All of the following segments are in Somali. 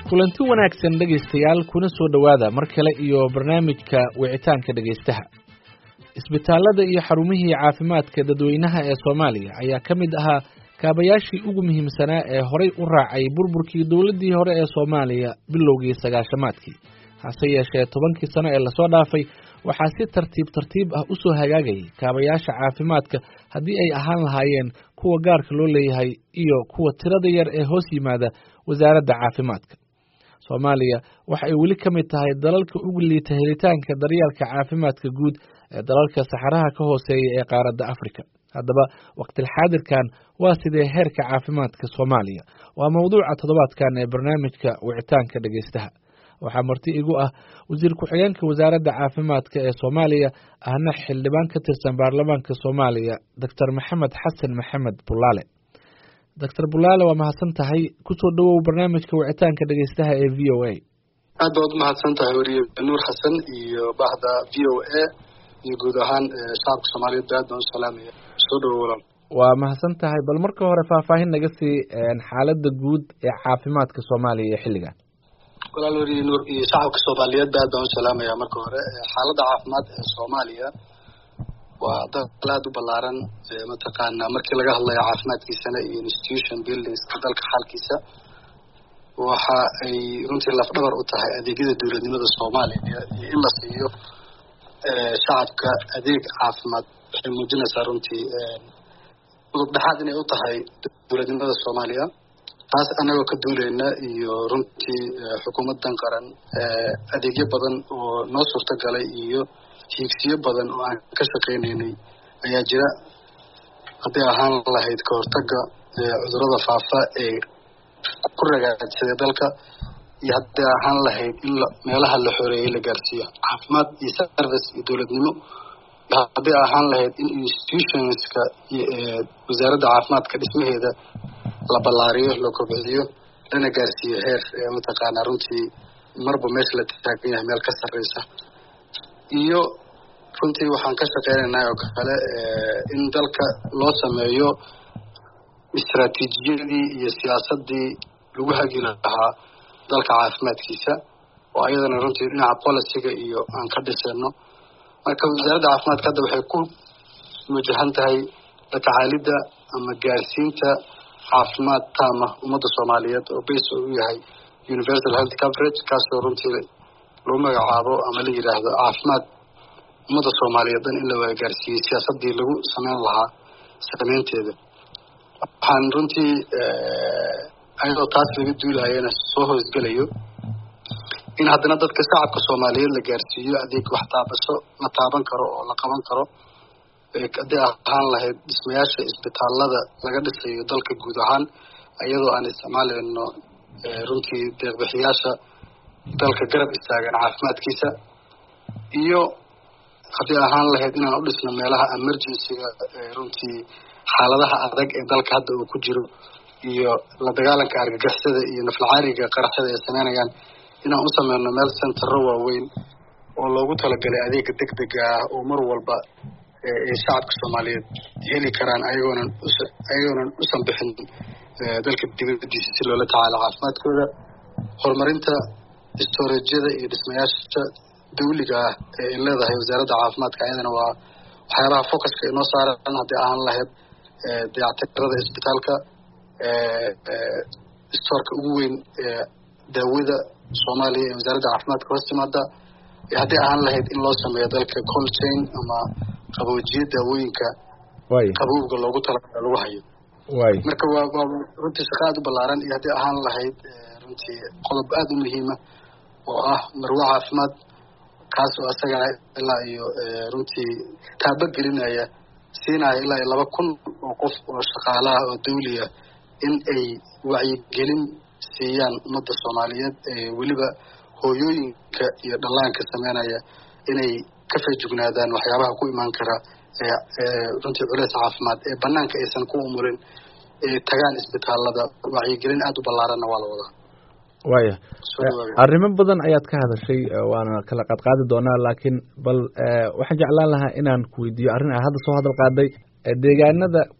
kulanti wanaagsan dhegaystayaal kuna soo dhawaada mar kale iyo barnaamijka wicitaanka dhegaystaha. Isbitaalada iyo xarumihii caafimaadka dadweynaha ee Soomaaliya ayaa ka mid ahaa kaabayaashii ugu muhiimsanaa ee horay u raacay burburkii dawladdii hore ee Soomaaliya bilowgii sagaashamaadkii. hase yeeshee 10 sano ee la soo dhaafay waxaa si tartiib ah u soo hagaagayay kaabayaasha caafimaadka haddii ay ahaan lahaayeen kuwa gaarka loo leeyahay iyo kuwa tirada yar ee hoos yimaada wasaaradda caafimaadka. Soomaaliya waxa ay weli ka mid tahay dalalka ugu liita helitaanka daryeelka caafimaadka guud ee dalalka saxaraha ka hooseeya ee qaaradda Afrika. Haddaba waqti xaadirkan waa sidee heerka caafimaadka Soomaaliya? Waa mawduuca toddobaadkan ee barnaamijka wicitaanka dhageystaha. waxaa marti igu ah wasiir ku-xigeenka wasaaradda caafimaadka ee Soomaaliya ahna xildhibaan ka tirsan baarlamaanka Soomaaliya Dr. Maxamed Xasan Maxamed Bulaale. Dr. Bulaale waa mahadsan tahay ku soo dhawow barnaamijka wicitaanka dhageystaha ee VOA. aad baad mahadsan tahay wariye Nuur Xasan iyo bahda VOA iyo guud ahaan shacabka Soomaaliyeed aad baan u salaamaya. soo dhawow. waa mahadsan tahay bal marka hore faahfaahin naga sii xaaladda guud ee caafimaadka Soomaaliya ee xilligan. walaal wariye Nuur iyo shacabka Soomaaliyeed aad baan u salaamaya. marka hore xaaladda caafimaad ee Soomaaliya waa dad u ballaaran mataqaana markii laga hadlayo caafimaadkiisana iyo institution buildings dalka xalkiisa waxa ay runtii lafdhabar u tahay adeegyada dawladnimada Soomaaliya iyo in la siiyo shacabka adeeg caafimaad. waxay muujinaysaa runtii udubdhaxaad inay u tahay dawladnimada Soomaaliya. taas anagoo ka duuleyna iyo runtii xukuumadan qaran adeegyo badan oo noo suurtagalay iyo hiigsiyo badan oo aan ka shaqaynaynay ayaa jira. haddii ahaan lahayd ka hortaga cudurrada faafa ee ku ragaadsaday dalka iyo haddii ahaan lahayd in meelaha la xoreeyay la gaarsiiyo caafimaad iyo service iyo dawladnimo, haddii ahaan lahayd in institutionska wasaaradda caafimaadka dhismaheeda la ballaariyo la kobciyo lana gaarsiiyo heer mataqaana runtii marba meesha la taagan yahay meel ka sarreysa. iyo runtii waxaan ka shaqeynaynaa oo kale in dalka loo sameeyo istaraatiijiyadii iyo siyaasadii lagu hagi lahaa dalka caafimaadkiisa oo ayadana runtii dhinaca policyga iyo aan ka dhisayno. marka wasaaradda caafimaadka hadda waxay ku wajahan tahay la tacaalidda ama gaarsiinta caafimaad taama ummadda Soomaaliyeed oo base u yahay universal health coverage, kaasoo runtii loo magacaabo ama la yiraahdo caafimaad ummadda Soomaaliyeed in la gaarsiiyo siyaasadii lagu sameyn lahaa sameynteeda. waxaan runtii ayadoo taas laga duulayana soo hoosgalayo in haddana dadka shacabka Soomaaliyeed la gaarsiiyo adeeg wax taabasho la taaban karo oo la qaban karo. haddii ahaan lahayd dhismayaasha isbitaalada laga dhisayo dalka guud ahaan iyadoo aan isticmaalayno runtii deeq-bixiyaasha dalka garab istaagan caafimaadkiisa, iyo haddii ahaan lahayd inaan u dhisno meelaha emergency-ga runtii xaaladaha adag ee dalka hadda uu ku jiro iyo la dagaalanka argagixisada iyo naflacaariga qaraxyada ay sameynayaan inaan u sameyno meel centero waaweyn oo loogu talagalay adeega degdega ah oo mar walba ee shacabka Soomaaliyeed heli karaan ayagoonan usan bixin dalka dibadiisa si loola tacaalo caafimaadkooda. horumarinta storage-yada iyo dhismayaasha dawliga ah ee leedahay wasaaradda caafimaadka ayadana waa waxyaabaha focuska inoo saaran. haddii ahaan lahayd dayactirada isbitaalka storka ugu weyn daawada Soomaaliya ee wasaaradda caafimaadka hoos timaada, haddii ahaan lahayd in loo sameeyo dalka cold chain ama qaboojiye daawooyinka qabowga loogu talagalay lagu hayo. marka waa runtii shaqo aad u ballaaran. iyo haddii ahaan lahayd runtii qodob aad u muhiima oo ah marwo caafimaad, kaas oo asagana ilaa iyo runtii taabagelinaya siinaya ilaa iyo 2,000 oo qof oo shaqaalaha oo dawliya in ay wacyigelin siiyaan ummadda Soomaaliyeed weliba hooyooyinka iyo dhallaanka sameynaya inay ka feejignaadaan waxyaabaha ku imaan kara runtii culays caafimaad ee banaanka aysan ku umulin tagaan isbitaalada. wacyigelin aad u ballaaranna waa la wadaa. waaya arrimo badan ayaad ka hadashay waana kala qadqaadi doonaa, laakiin bal waxaan jeclaan lahaa inaan ku weydiiyo arrin hadda soo hadal qaaday deegaanada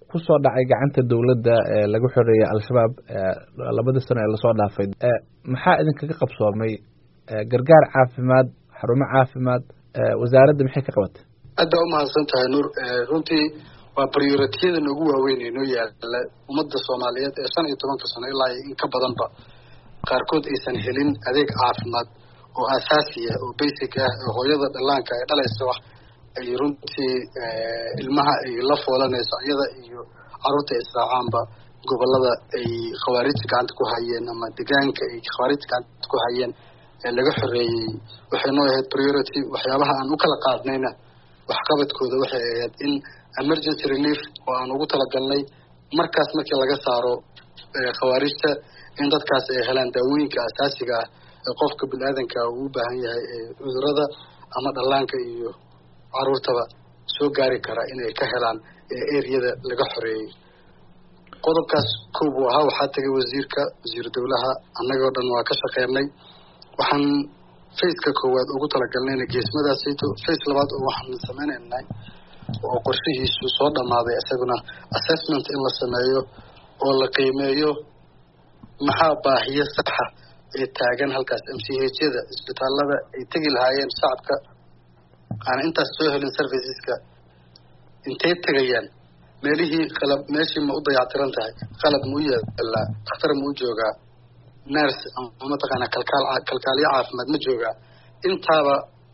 kusoo dhacay gacanta dowladda lagu xoreeyay al-shabaab labadii sano ee lasoo dhaafay maxaa idinkaga qabsoomay gargaar caafimaad xarumo caafimaad wasaaradda maxay ka qabatay? aad baa umahadsan tahay nuur. runtii waa priorityada noogu waaweyn ee noo yaala ummadda soomaaliyeed ee 15 sano ilaa in ka badanba qaarkood aysan helin adeeg caafimaad oo asaasiya oo basic ah oo hooyada dhallaanka ay dhalayso wax ay runtii ilmaha ay la foolanayso iyada iyo carruurta israacaanba gobolada ay khawaarijta gacanta ku hayeen ama deegaanka ay khawaarijta gacanta ku hayeen ee laga xoreeyey waxay noo ahayd priority. waxyaabaha aan u kala qaadnayna waxqabadkooda waxay ahayd in emergency relief oo aan ugu talagalnay markaas markii laga saaro khawaarijta in dadkaas ay helaan daawooyinka asaasiga ah ee qofka bini-aadanka uu u baahan yahay ee cudurada ama dhallaanka iyo carruurtaba soo gaari kara inay ka helaan ereyada laga xoreeyey. qodobkaas koob uu ahaa waxaa tagay wasiir dowlaha annagoo dhan waa ka shaqeynay. waxaan faceka koowaad ugu talagalnayna geesmadaasayto face labaad oo waxaan sameynaynay oo qorshihiisu soo dhammaaday isaguna assessment in la sameeyo oo la qiimeeyo maxaa baahiyo saxa ee taagan halkaas MCH-yada isbitaalada ay tegi lahaayeen shacabka aan intaas soo helin serviceska intay tegayaan meelihii qalab meeshii ma u dayactiran tahay qalab ma u yaala dhakhtar ma u joogaa nurse ama mataqaanaa kalkaaliye caafimaad ma joogaa intaaba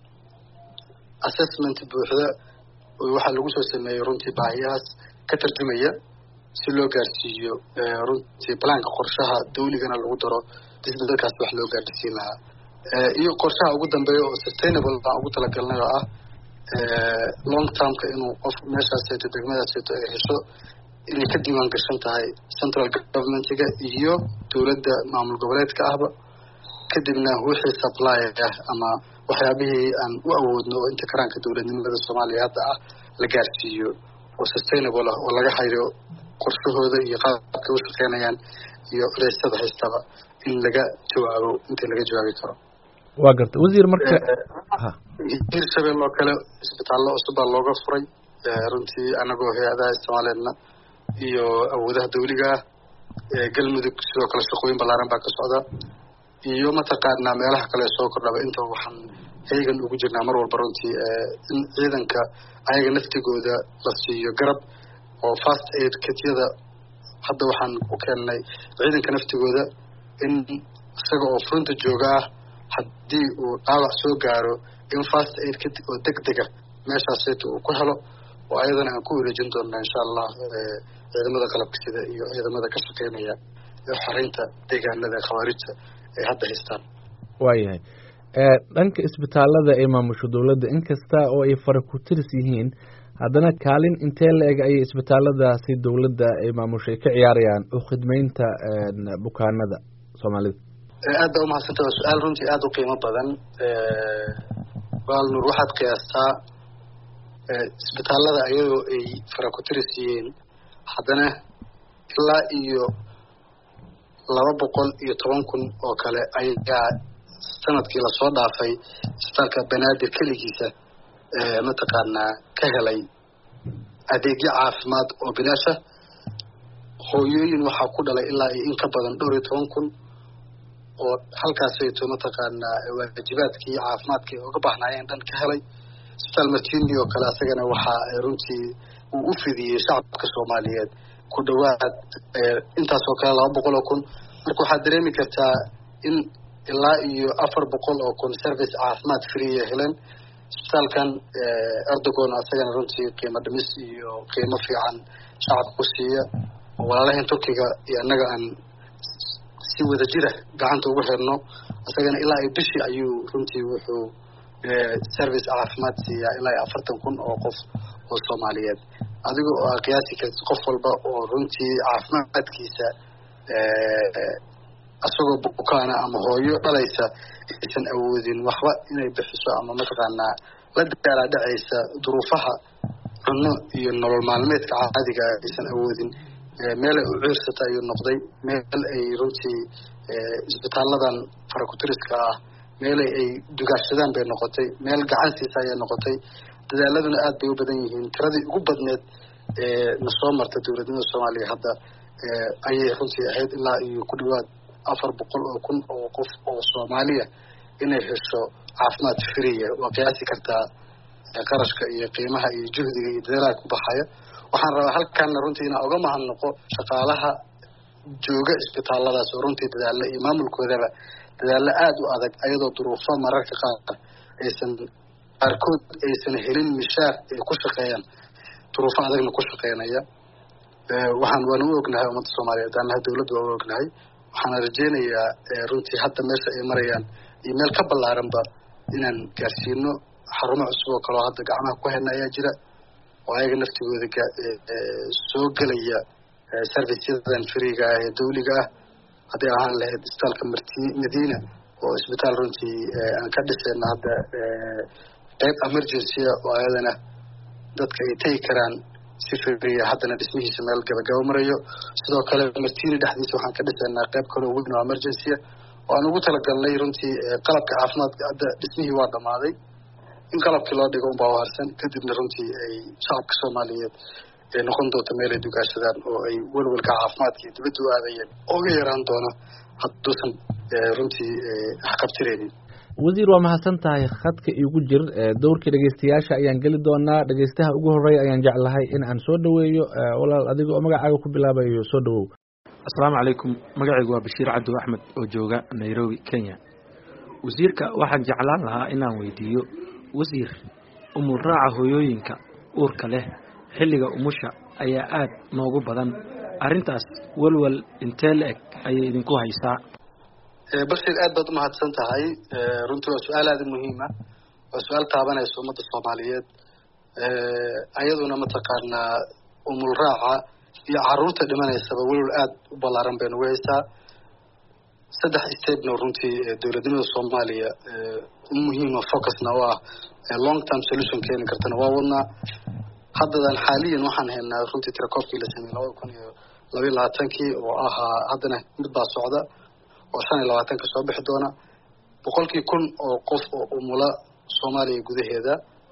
assessment buuxda waxaa lagu soo sameeyey runtii baahiyahaas ka tarjumaya si loo gaarsiiyo runtii balaanka qorshaha dawligana lagu daro dadkaas wax loo gaarsiin lahaa iyo qorshaha ugu dambeeya oo sustainable baan ugu talagalnay oo ah long termka inuu qof meeshaaseeto degmadaaseeto ay hesho inay ka diiwaan gashan tahay central governmentiga iyo dowladda maamul goboleedka ahba kadibna wixii supply ah ama waxyaabihii aan u awoodno oo inta karaanka dowladnimada soomaaliya hadda ah la gaarsiiyo oo sustainable ah oo laga hayo qorshahooda iyo qaabkay u shaqeynayaan iyo culeysada haystaba in laga jawaabo intii laga jawaabi karo. waa garta wasiir marka hirshabelle oo kale isbitaallo cusub baa looga furay runtii anagoo hay-adaha soomaaliyeedna iyo awoodaha dawliga ah galmudug sidoo kale shaqooyin ballaaran baa ka socda iyo mataqaanaa meelaha kale soo kordhaba inta waxaan heegan ugu jirnaa mar walba runtii in ciidanka ayaga naftigooda la siiyo garab oo first aid kityada hadda waxaan u keennay ciidanka naftigooda in isaga oo fronta jooga ah haddii uu dhaawac soo gaaro in first aid kit oo degdega meeshaasayta uu ku helo oo ayadana aan ku wareejin doona insha allah ciidamada qalabka sida iyo ciidamada ka shaqeynaya ee xoreynta deegaanada khawaarijta ay hadda haystaan. waayahay dhanka isbitaalada ay maamusho dowladda inkasta oo ay fara ku tiris yihiin haddana kaalin intee la eg ayay isbitaaladaasi dowladda ay maamusho ay ka ciyaarayaan u khidmeynta bukaanada soomaalida? aad baa umahadsantaa su-aal runtii aada u qiimo badan. waalnuur waxaad qiyaastaa isbitaalada ayagoo ay fara ku tiris yihiin haddana ilaa iyo 210,000 oo kale ayaa sanadkii lasoo dhaafay isbitaalka banaadir keligiisa mataqaanaa ka helay adeegyo caafimaad oo bilaasha. hooyooyin waxaa ku dhalay ilaa iyo in ka badan 12,000 oo halkaasayto mataqaanaa waajibaadkii caafimaadkii uga baahnaayeen dhan ka helay. isbitaal martini oo kale asagana waxaa runtii uu u fidiyey shacabka soomaaliyeed ku dhawaad intaasoo kale 200,000. marka waxaad dareemi kartaa in ilaa iyo 400,000 service caafimaad free heleen. isbitaalkan Erdogan asagana runtii qiimo dhimis iyo qiimo fiican shacabka ku siiya oo walaalahan Turkiga iyo annaga aan si wada jira gacanta ugu xirno. asagana ilaa ay bishii ayuu runtii wuxuu service caafimaad siiya ilaa 40,000 oo qof oo Soomaaliyeed. adiga oo qiyaasi kartid qof walba oo runtii caafimaadkiisa asagoo bukaana ama hooyo dhalaysa aysan awoodin waxba inay bixiso ama mataqaanaa la daalaa dhacaysa duruufaha cunno iyo nolol maalmeedka caadiga aysan awoodin meel ay u ciirsata ayuu noqday. meel ay runtii isbitaaladan farakutiriska ah meel ay dugaashadaan bay noqotay. meel gacan siisa ayay noqotay. dadaaladuna aad bay u badan yihiin. tiradii ugu badneed nasoo marta dowladnimada Soomaaliya hadda ayay runtii ahayd ilaa iyo ku dhawaad 400,000 oo qof oo Soomaaliya inay hesho caafimaad free oo qiyaasi kartaa qarashka iyo qiimaha iyo juhdiga iyo dadaalka ku baxaya. waxaan rabaa halkan runtii inaan uga mahadnaqo shaqaalaha jooga isbitaalladaas oo runtii dadaalla iyo maamulkoodaba dadaalla aad u adag ayadoo duruufo mararka qaar qaarkood aysan helin mishaar ay ku shaqeeyaan duruufo adagna ku shaqeynaya. waanu u ognahay ummadda Soomaaliyeed anaha dawladdu waa u ognahay. waxaan rajeynayaa runtii hadda meesha ay marayaan iyo meel ka ballaaranba inaan gaarsiino xarumo cusub oo kale oo hadda gacmaha ku hayna ayaa jira oo ayaga naftigooda soo gelaya serviceyadan freega ah ee dawliga ah haddii ahaan lahayd isbitaalka Madiina oo isbitaal runtii aan ka dhisayna hadda qayb emergency oo ayadana dadka ay tagi karaan si free haddana dhismihiisa meel gabagabo marayo. sidoo kale Martiini dhexdiisa waxaan ka dhisaynaa qayb kale oo weyn oo emergency oo aan ugu talagalnay runtii qalabka caafimaadka hadda dhismihii waa dhamaaday in qalabkii loo dhigo unbaa harsan kadibna runtii ay shacabka Soomaaliyeed ay noqon doonto meel ay dugaashadaan oo ay walwalka caafimaadka dibadda u aadayeen oo ga yaraan doona hadduusan runtii xaqabtireynin. wasiir waa mahadsan tahay khadka igu jir doorka dhageystayaasha ayaan gali doonaa. dhageystaha ugu horeeya ayaan jeclahay in aan soo dhaweeyo walaal adiga oo magacaaga ku bilaabayo soo dhawow. Assalaamu calaykum. magacaygu waa Bashiir Cabdi Axmed oo jooga Nairobi, Kenya. wasiirka waxaan jeclaan lahaa inaan weydiiyo wasiir umul raaca hooyooyinka uurka leh xilliga umusha ayaa aad noogu badan arrintaas walwal intee le'eg ayay idinku haysaa? Bashiir aad baad u mahadsan tahay. runtii waa su'aal aad muhiim ah waa su'aal taabanaysa ummadda Soomaaliyeed ayaduna mataqaanaa umul raaca iyo carruurta dhimanaysaba walwal aad u ballaaran baynu haysaa. 3 stepna runtii dowladnimada Soomaaliya muhiim ah focusna waa long term solution keeni kartana waa wadnaa. haddadan xaaliyan waxaan haynaa runtii tirakoobkii la sameeyay 2022 oo ahaa haddana mid baa socda oo 25 ka soo bixi doona 100,000 oo qof oo umula Soomaaliya gudaheeda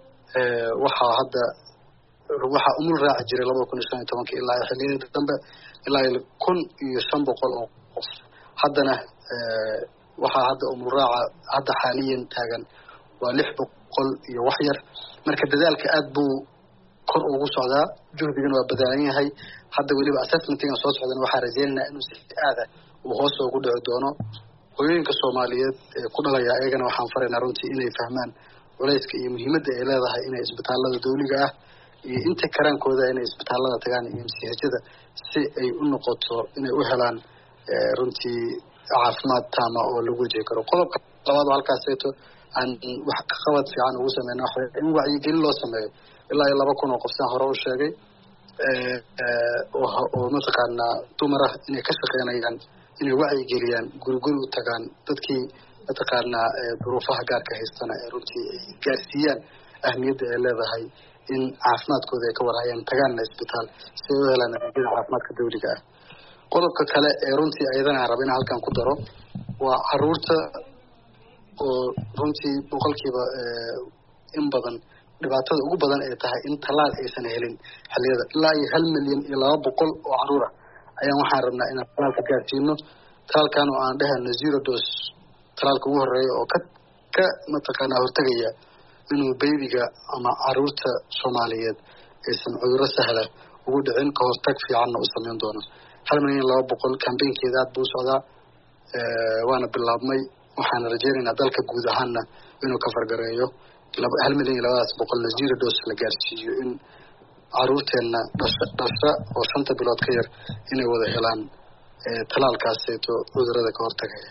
waxaa umul raaci jiray 2015 ilaa xilliyada dambe ilaa 1,500 oo qof. haddana waxaa hadda umul raaca hadda xaaliyan taagan waa 600 iyo wax yar. marka dadaalka aad buu kor ugu socdaa juhdigana waa badaalan yahay. hadda weliba assessment-ga soo socdana waxaa rajeynaynaa inuu si aad ah uu hoos ugu dhici doono. hooyooyinka Soomaaliyeed ku dhalaya ayagana waxaan faraynaa runtii inay fahmaan culayska iyo muhiimadda ay leedahay inay isbitaallada dawliga ah iyo inta karaankooda inay isbitaallada tagaan iyo MCH-da si ay u noqoto inay u helaan runtii caafimaad taama oo lagu wajihi karo. qodobka labaad oo halkaaseeto aan wax ka qabad fiican ugu sameyno waxa in wacyigelin loo sameeyo ilaa 2,000 oo qof saan hore u sheegay oo mataqaanaa dumar ah inay ka shaqeynayaan inay wacyigeliyaan guri u tagaan dadkii mataqaanaa duruufaha gaarka haystana ee runtii ay gaarsiiyaan ahmiyadda ay leedahay in caafimaadkooda ay ka warhayaan tagaanna isbitaal si ay u helaan adeegyada caafimaadka dawliga ah. qodobka kale ee runtii ayadana aan rabo inaan halkan ku daro waa carruurta oo runtii boqolkiiba in badan dhibaatada ugu badan ay tahay in talaal aysan helin xilliyada ilaa 1,200,000 oo carruur ah ayaan waxaan rabnaa inaan talaalka gaarsiino. talaalkan oo aan dhahayno 0 dose talaalka ugu horeeya oo ka mataqaanaa hortagaya inuu baybiga ama carruurta Soomaaliyeed aysan cudurro sahla ugu dhicin ka hortag fiicanna u sameyn doono. 1,200,000 campaignkeeda aad buu socdaa waana bilaabmay. waxaan rajeynaynaa dalka guud ahaanna inuu ka fargareeyo 1,200,000 0 dose la gaarsiiyo in carruurteenna dhasha oo 5 bilood ka yar inay wada helaan talaalkaaseeto cudurrada ka hortagaya.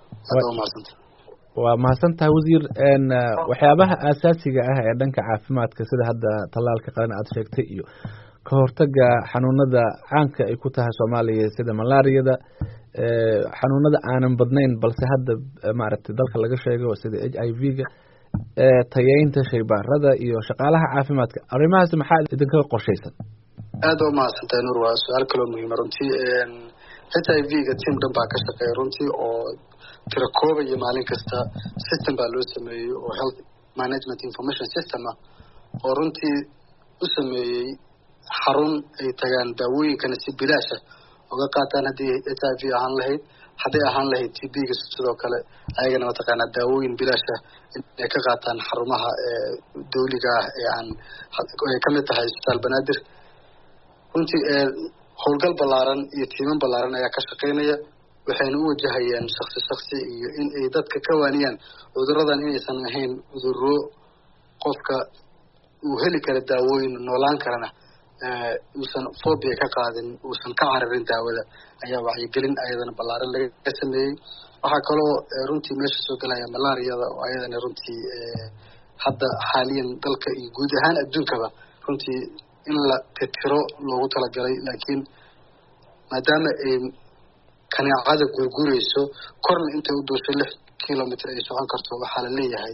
waa mahadsan tahay wasiir. waxyaabaha aasaasiga ah ee dhanka caafimaadka sida hadda talaalka qaran aad sheegtay iyo ka hortaga xanuunada caanka ay ku tahay Soomaaliya sida malaariyada xanuunada aanan badnayn balse hadda maaragtay dalka laga sheego sida HIV-ga tayeynta shaybaarada iyo shaqaalaha caafimaadka arrimahaas maxaa idinka qorshaysan? aad u mahadsantahay Nuur. waa su'aal kale oo muhiim ah runtii. HIV-ga team dhan baa ka shaqeeya runtii oo tirakoobaya maalin kasta system baa loo sameeyey oo health management information system ah oo runtii u sameeyey xarun ay tagaan daawooyinkana si bilaash ah uga qaataan haddii HIV ahaan lahayd hadday ahaan lahayd TB-ga sidoo kale ayagana mataqaanaa daawooyin bilaash ah inay ka qaataan xarumaha dawliga ah ee aan ay ka mid tahay isbitaal banaadir runtii howlgal ballaaran iyo tiiman ballaaran ayaa ka shaqaynaya waxayna u wajahayaan shaksi iyo in ay dadka ka waaniyaan cudurradan inaysan ahayn cudurro qofka uu heli kara daawooyin noolaan karana uusan phobia ka qaadin uusan ka cararin daawada ayaa wacyigelin ayadana ballaaran laga sameeyey waxaa kaloo runtii meesha soo gelaya malaariyada oo ayadana runtii hadda xaaliyan dalka iyo guud ahaan adduunkaba runtii in la tirtiro loogu talagalay laakiin maadaama ay kaneecada gurgurayso korna intay u duusho 6 kilomitr ay socon karto waxaa la leeyahay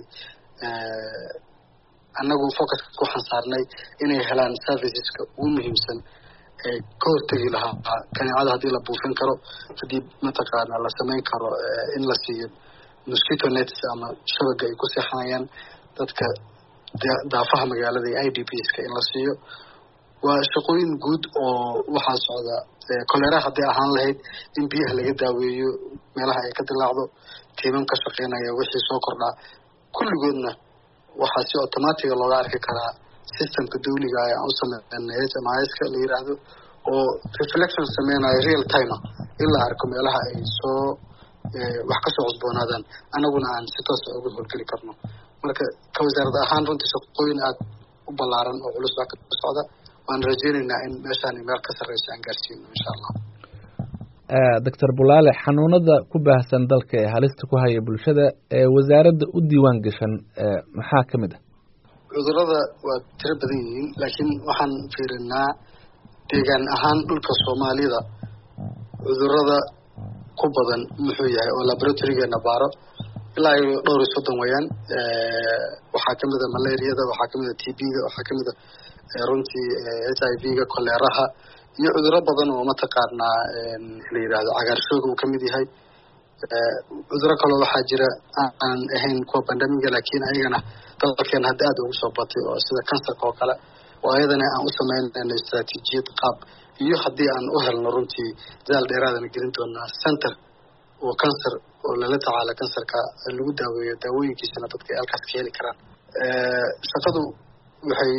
annagu focuska waxaan saarnay inay helaan serviceska ugu muhiimsan ee ka hortegi lahaa kaneecada haddii la buufin karo haddii mataqaana la samayn karo in la siiyo mosquito nets ama shabaga ay ku seexanayaan dadka daafaha magaalada iyo IDPska in la siiyo waa shaqooyin guud oo waxaa socda kolera haddii ahaan lahayd in biyaha laga daaweeyo meelaha ay ka dilaacdo tiimam ka shaqeynaya wixii soo kordhaa kulligoodna waxaa si automatiga looga arki karaa systemka dawliga aan u sameynay HMIS-ka la yiraahdo oo reflection sameynayo real time in la arko meelaha ay soo wax ka soo cusboonaadaan anaguna aan si toos ah uga howlgeli karno marka ka wasaaradda ahaan runtii shaqooyin aad u ballaaran oo culus baa ka socda waan rajeynaynaa in meeshaan meel ka sarreysa aan gaarsiino insha allah Dr. Bulaale xanuunada ku baahsan dalka ee halista ku haya bulshada ee wasaaradda u diiwaan gashan maxaa ka mid ah cudurrada waa tiro badan yihiin laakiin waxaan fiirinaa deegaan ahaan dhulka Soomaalida cudurrada ku badan muxuu yahay oo laboratorygeena baaro ilaa iyo dhowr iyo 30 weeyaan waxaa ka mid ah malaariyada waxaa ka mid ah TB-ga waxaa ka mid ah runtii HIV-ga koleraha iyo cudurro badan oo mataqaanaa la yiraahdo cagaarshowga uu ka mid yahay cudurro kaloo waxaa jira aan ahayn kuwa pandemiga laakiin ayagana dalkeena hadda aad ugu soo batay oo sida kansarka oo kale oo ayadana aan u sameynayno istaraatiijiyad qaab iyo haddii aan u helno runtii dadaal dheeraadana gelin doonaa center oo kansar oo lala tacaala kansarka lagu daaweeyo daawooyinkiisana dadka ay halkaas ka heli karaan shaqadu waxay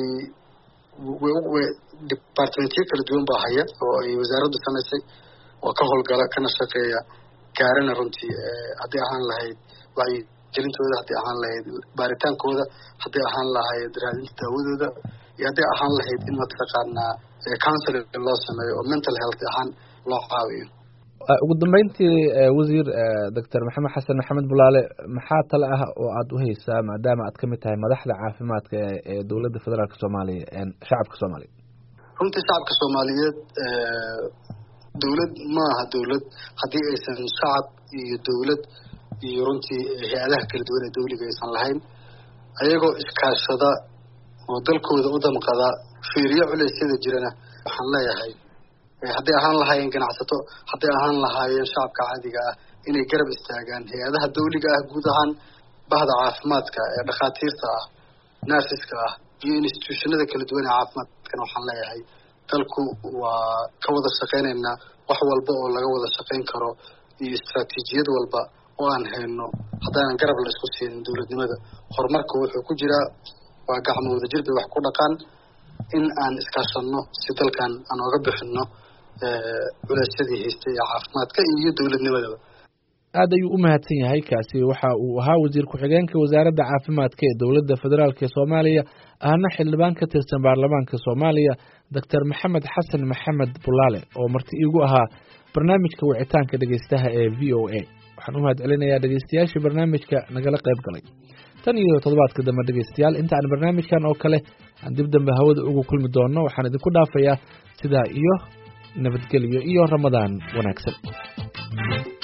departmentyo kala duwan baa haya oo ay wasaaraddu samaysay oo ka howlgala kana shaqeeya gaarana runtii haddii ahaan lahayd wacyigelintooda haddii ahaan lahayd baaritaankooda haddii ahaan lahayd raadinta daawadooda iyo haddii ahaan lahayd in mataqaanaa counseling loo sameeyo oo mental health ahaan loo caawiyo ugu dambeyntii wasiir Dr. Maxamed Xasan Maxamed Bulaale maxaa talo ah oo aad u haysaa maadaama aad ka mid tahay madaxda caafimaadka ee dowladda federaalka Soomaaliya ee shacabka Soomaaliyeed runtii shacabka Soomaaliyeed dowlad ma aha dowlad haddii aysan shacab iyo dowlad iyo runtii hay'adaha kala duwan ee dawliga aysan lahayn ayagoo iskaashada oo dalkooda u damqada fiiriyo culeysyada jirana waxaan leeyahay haddii ahaan lahaayeen ganacsato haddii ahaan lahaayeen shacabka caadiga ah inay garab istaagaan hay-adaha dawliga ah guud ahaan bahda caafimaadka ee dhakhaatiirta ah nurseska ah iyo institutionada kala duwan ee caafimaadkana waxaan leeyahay dalku waa ka wada shaqaynaynaa wax walba oo laga wada shaqayn karo iyo istaraatiijiyad walba oo aan hayno haddaanan garab la isku siinin dowladnimada horumarka wuxuu ku jiraa waa gacmo wadajir bay wax ku dhaqaan in aan iskaashanno si dalkan aan oga bixinno culeysyadii haystay ee caafimaadka iyo dowladnimadaba aad ayuu u mahadsan yahay kaasi waxa uu ahaa wasiir ku-xigeenka wasaaradda caafimaadka ee dowladda federaalk ee Soomaaliya ahna xildhibaan ka tirsan baarlamaanka Soomaaliya Dr. Maxamed Xasan Maxamed Bulaale oo marti iigu ahaa barnaamijka wicitaanka dhageystaha ee VOA waxaan u mahadcelinayaa dhageystayaashii barnaamijka nagala qayb galay tan iyo toddobaadka dambe dhageystayaal inta aan barnaamijkan oo kale aan dib dambe hawada ugu kulmi doono waxaan idinku dhaafayaa sidaa iyo nabadgelyo iyo Ramadaan wanaagsan